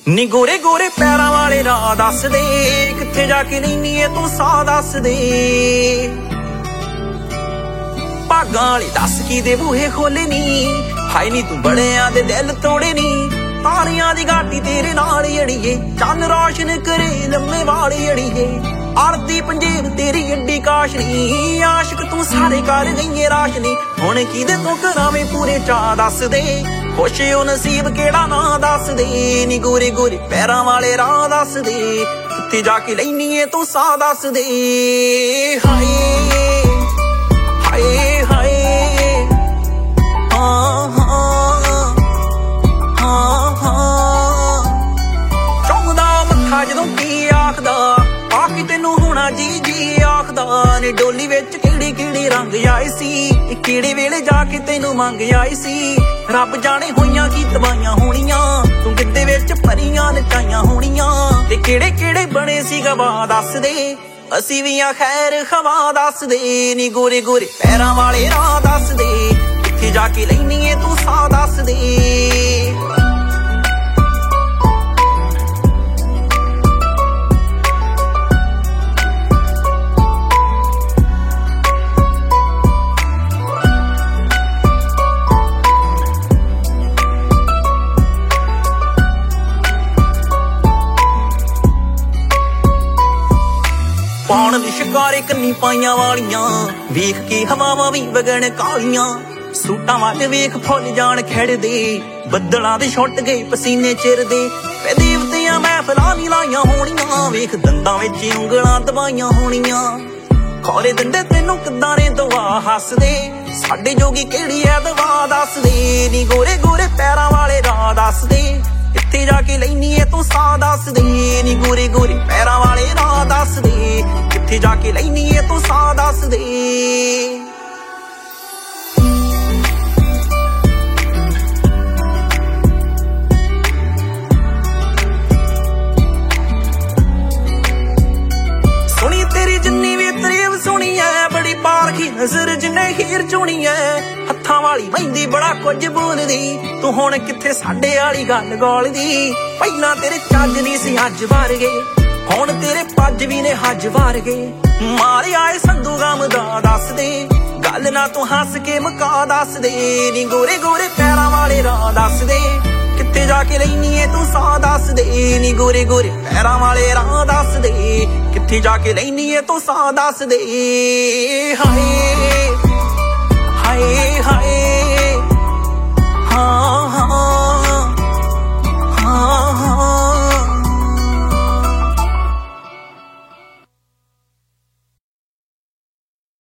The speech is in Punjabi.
ਨੀ ਗੋਰੇ ਗੋਰੇ ਪੈਰਾਂ ਵਾਲੇ ਰਾਹ ਦੱਸ ਦੇ, ਕਿੱਥੇ ਜਾ ਕੇ ਲੈਨੀ ਏ ਤੂੰ ਸਾਹ ਦੱਸ ਦੇ। ਭਾਗਾਂ ਵਾਲੀ ਦੱਸ ਕੀ ਦੇ ਬੂਹੇ ਖੋਲੇ ਨੀ, ਹਾਏ ਨੀ ਤੂੰ ਬੜਿਆਂ ਦੇ ਦਿਲ ਤੋੜੇ ਨੀ। ਤਾਰਿਆਂ ਦੀ ਗਾਟੀ ਤੇਰੇ ਨਾਲ ਅੜੀਏ, ਚੰਨ ਰੋਸ਼ਨ ਕਰੇ ਲੰਮੇ ਵਾਲ ਅੜੀਏ। ਆਰਤੀ ਪੰਜੇਬ ਤੇਰੀ ਏਡੀ ਕਾਸ਼ਨੀ, ਆਸ਼ਿਕ ਤੂੰ ਸਾਰੇ ਕਰ ਗਈਏ ਰਾਸ਼ਨੀ। ਹੁਣ ਕਿਹਦੇ ਤੋਂ ਕਰਾਵੇਂ ਪੂਰੇ ਚਾਹ ਦੱਸ ਦੇ, ਖੁਸ਼ ਓ ਨਸੀਬ ਕਿਹੜਾ ਨਾਂ ਦੱਸ ਦੇ। ਨੀ ਗੋਰੇ ਗੋਰੇ ਪੈਰਾਂ ਵਾਲੇ ਰਾਹ ਦੱਸ ਦੇ, ਕਿੱਥੇ ਜਾ ਕੇ ਲੈਨੀ ਏ ਤੂੰ ਸਾਹ ਦੱਸ ਦੇ। ਹਾਏ ਹਾਏ ਹਾਏ ਹਾਂ ਹਾਂ ਹਾਂ ਹਾਂ। ਚੌਂਦਾ ਮੱਥਾ ਜਦੋਂ ਕੀ ਆਖਦਾ, ਆ ਕੇ ਤੈਨੂੰ ਹੋਣਾ ਜੀ ਜੀ ਆਖਦਾ। ਨੇ ਡੋਲੀ ਵਿੱਚ ਕਿਹੜੇ ਕਿਹੜੇ ਰੰਗ ਆਏ ਸੀ, ਕਿਹੜੇ ਵੇਲੇ ਜਾ ਕੇ ਤੈਨੂੰ ਮੰਗ ਆਏ ਸੀ। ਰੱਬ ਜਾਣੇ ਹੋਈਆਂ ਕੀ ਤਬਾਈਆਂ ਹੋਣੀਆਂ, ਤੂੰ ਗਿੱਧੇ ਵਿੱਚ ਭਰੀਆਂ ਨਚਾਈਆਂ ਹੋਣੀਆਂ। ਤੇ ਕਿਹੜੇ ਕਿਹੜੇ ਬਣੇ ਸੀ ਗਵਾਹ ਦੱਸ ਦੇ, ਅਸੀਂ ਵੀ ਆ ਖੈਰ ਖਵਾ ਦੱਸ ਦੇ। ਨੀ ਗੋਰੇ ਗੋਰੇ ਪੈਰਾਂ ਵਾਲੇ ਰਾਹ ਦੱਸ ਦੇ, ਕਿੱਥੇ ਜਾ ਕੇ ਲੈਨੀ ਏ ਤੂੰ ਸਾਹ ਦੱਸ ਦੇ। ਪਾਉਣ ਦੀ ਸ਼ਿਕਾਰੇ ਕੰਨੀ ਪਾਈਆਂ ਵਾਲੀਆਂ, ਵੇਖ ਕੇ ਹਵਾਵਾਂ ਵੀ ਵਗਣ ਕਾਲੀਆਂ। ਸੂਟਾਂ ਵੱਲ ਵੇਖ ਫੁੱਲ ਜਾਣ ਖਿੜਦੇ, ਬੱਦਲਾਂ ਦੇ ਛੁੱਟ ਗਏ ਪਸੀਨੇ ਚਿਰਦੇ। ਵੇ ਦੇਵਤਿਆਂ ਮਹਿਫਲਾਂ ਨੀ ਲਾਈਆਂ ਹੋਣੀਆਂ, ਵੇਖ ਦੰਦਾਂ ਵਿੱਚ ਉਂਗਲਾਂ ਦਬਾਈਆਂ ਹੋਣੀਆਂ। ਖੌਰੇ ਦਿੰਦੇ ਤੈਨੂੰ ਕਿੱਦਾਂ ਨੇ ਦੁਆ ਹੱਸਦੇ, ਸਾਡੇ ਜੋਗੀ ਕਿਹੜੀ ਐ ਦਵਾ ਦੱਸ ਦੇ। ਨੀ ਗੋਰੇ ਗੋਰੇ ਪੈਰਾਂ ਵਾਲੇ ਰਾਹ ਦੱਸ ਦੇ, ਕਿੱਥੇ ਜਾ ਕੇ ਲੈਨੀ ਏ ਤੂੰ ਸਾਹ ਦੱਸ ਦੇ। ਨੀ ਗੋਰੇ ਗੋਰੇ ਪੈਰਾਂ ਵਾਲੇ ਰਾਹ ਦੱਸ ਦੇ, ਕਿੱਥੇ ਜਾ ਕੇ ਲੈਨੀ ਏ ਤੂੰ ਸਾਹ ਦੱਸ ਦੇ। ਸੁਣੀ ਤੇਰੀ ਜਿੰਨੀ ਵੀ ਤਾਰੀਫ ਸੁਣੀ ਐ, ਬੜੀ ਪਾਰਖੀ ਨਜ਼ਰ ਜਿੰਨੇ ਹੀਰ ਚੁਣੀ ਐ। ਹੱਥਾਂ ਵਾਲੀ ਮਹਿੰਦੀ ਬੜਾ ਕੁਝ ਬੋਲਦੀ, ਤੂੰ ਹੁਣ ਕਿੱਥੇ ਸਾਡੇ ਵਾਲੀ ਗੱਲ ਗੋਲਦੀ। ਪਹਿਲਾਂ ਤੇਰੇ ਚੱਜ ਨਹੀਂ ਸੀ ਅੱਜ ਵਰਗੇ, ਹੁਣ ਤੇਰੇ ਪੱਜ ਵੀ ਨੇ ਹੱਜ ਵਰਗੇ। ਮਾਰਿਆ ਏ ਸੰਧੂ ਗਮ ਦਾ ਦੱਸ ਦੇ, ਗੱਲ ਨਾ ਤੂੰ ਹੱਸ ਕੇ ਮੁਕਾ ਦੱਸ ਦੇ। ਨੀ ਗੋਰੇ ਗੋਰੇ ਪੈਰਾਂ ਵਾਲੇ ਰਾਹ ਦੱਸ ਦੇ, ਕਿੱਥੇ ਜਾ ਕੇ ਲੈਨੀ ਏ ਤੂੰ ਸਾਹ ਦੱਸ ਦੇ। ਨੀ ਗੋਰੇ ਗੋਰੇ ਪੈਰਾਂ ਵਾਲੇ ਰਾਹ ਦੱਸ ਦੇ, ਕਿੱਥੇ ਜਾ ਕੇ ਲੈਨੀ ਏ ਤੂੰ ਸਾਹ ਦੱਸ ਦੇ। ਹਾਏ